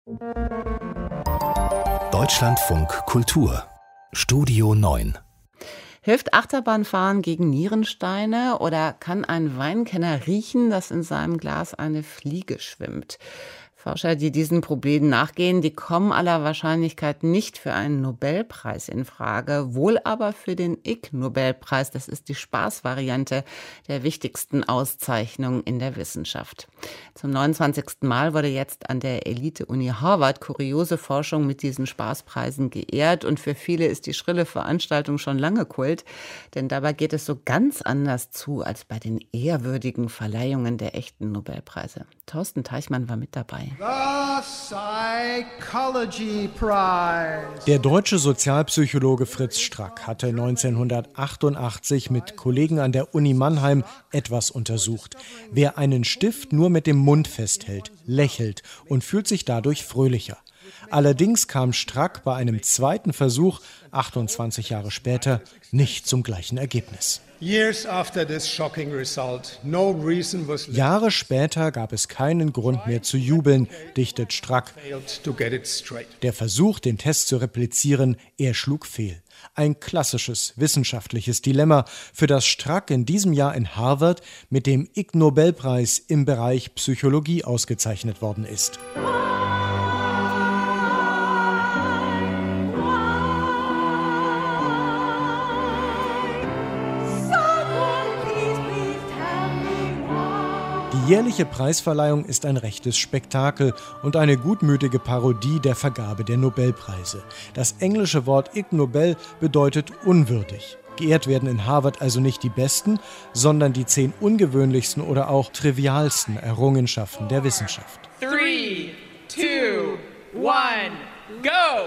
Deutschlandfunk Kultur Studio 9. Hilft Achterbahnfahren gegen Nierensteine oder kann ein Weinkenner riechen, dass in seinem Glas eine Fliege schwimmt? Forscher, die diesen Problemen nachgehen, die kommen aller Wahrscheinlichkeit nicht für einen Nobelpreis in Frage, wohl aber für den Ig-Nobelpreis. Das ist die Spaßvariante der wichtigsten Auszeichnung in der Wissenschaft. Zum 29. Mal wurde jetzt an der Elite-Uni Harvard kuriose Forschung mit diesen Spaßpreisen geehrt. Und für viele ist die schrille Veranstaltung schon lange Kult, denn dabei geht es so ganz anders zu als bei den ehrwürdigen Verleihungen der echten Nobelpreise. Thorsten Teichmann war mit dabei. Der deutsche Sozialpsychologe Fritz Strack hatte 1988 mit Kollegen an der Uni Mannheim etwas untersucht. Wer einen Stift nur mit dem Mund festhält, lächelt und fühlt sich dadurch fröhlicher. Allerdings kam Strack bei einem zweiten Versuch, 28 Jahre später, nicht zum gleichen Ergebnis. Jahre später gab es keinen Grund mehr zu jubeln, dichtet Strack. Der Versuch, den Test zu replizieren, er schlug fehl. Ein klassisches wissenschaftliches Dilemma, für das Strack in diesem Jahr in Harvard mit dem Ig-Nobelpreis im Bereich Psychologie ausgezeichnet worden ist. Die jährliche Preisverleihung ist ein rechtes Spektakel und eine gutmütige Parodie der Vergabe der Nobelpreise. Das englische Wort Ig Nobel bedeutet unwürdig. Geehrt werden in Harvard also nicht die besten, sondern die 10 ungewöhnlichsten oder auch trivialsten Errungenschaften der Wissenschaft. 3, 2, 1, go!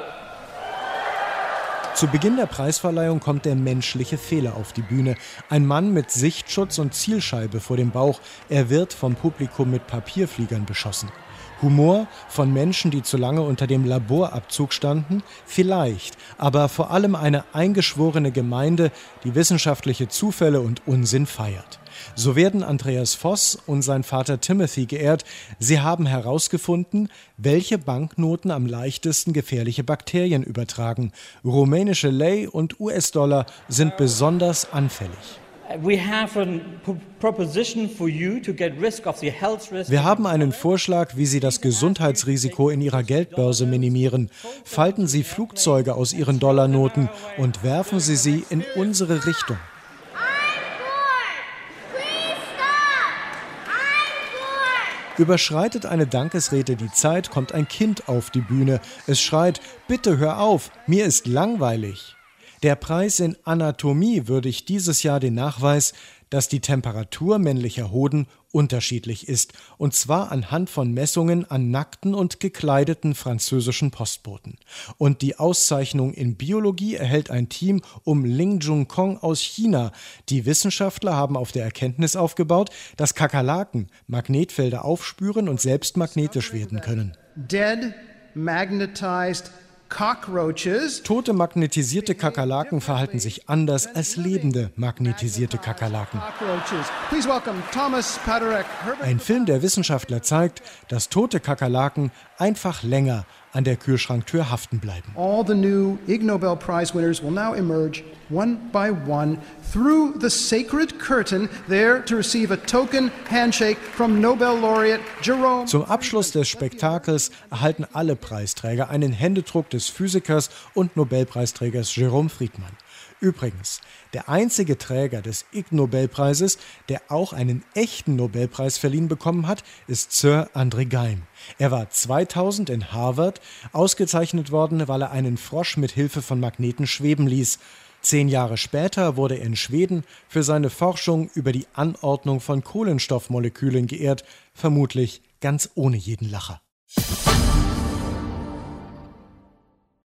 Zu Beginn der Preisverleihung kommt der menschliche Fehler auf die Bühne. Ein Mann mit Sichtschutz und Zielscheibe vor dem Bauch. Er wird vom Publikum mit Papierfliegern beschossen. Humor von Menschen, die zu lange unter dem Laborabzug standen? Vielleicht, aber vor allem eine eingeschworene Gemeinde, die wissenschaftliche Zufälle und Unsinn feiert. So werden Andreas Voss und sein Vater Timothy geehrt. Sie haben herausgefunden, welche Banknoten am leichtesten gefährliche Bakterien übertragen. Rumänische Lei und US-Dollar sind besonders anfällig. Wir haben einen Vorschlag, wie Sie das Gesundheitsrisiko in Ihrer Geldbörse minimieren. Falten Sie Flugzeuge aus Ihren Dollarnoten und werfen Sie sie in unsere Richtung. Überschreitet eine Dankesrede die Zeit, kommt ein Kind auf die Bühne. Es schreit: Bitte hör auf, mir ist langweilig. Der Preis in Anatomie würdigt dieses Jahr den Nachweis, dass die Temperatur männlicher Hoden unterschiedlich ist, und zwar anhand von Messungen an nackten und gekleideten französischen Postboten. Und die Auszeichnung in Biologie erhält ein Team um Ling Jun-Kong aus China. Die Wissenschaftler haben auf der Erkenntnis aufgebaut, dass Kakerlaken Magnetfelder aufspüren und selbst magnetisch werden können. Dead, magnetized cockroaches. Tote magnetisierte Kakerlaken verhalten sich anders als lebende magnetisierte Kakerlaken. Ein Film der Wissenschaftler zeigt, dass tote Kakerlaken einfach länger an der Kühlschranktür haften bleiben. All the new Ig Nobel Prize winners will now emerge one by one through the sacred curtain there to receive a token handshake from Nobel laureate Jerome. Zum Abschluss des Spektakels erhalten alle Preisträger einen Händedruck des Physikers und Nobelpreisträgers Jerome Friedman. Übrigens, der einzige Träger des Ig Nobelpreises, der auch einen echten Nobelpreis verliehen bekommen hat, ist Sir André Geim. Er war 2000 in Harvard ausgezeichnet worden, weil er einen Frosch mit Hilfe von Magneten schweben ließ. 10 Jahre später wurde er in Schweden für seine Forschung über die Anordnung von Kohlenstoffmolekülen geehrt, vermutlich ganz ohne jeden Lacher.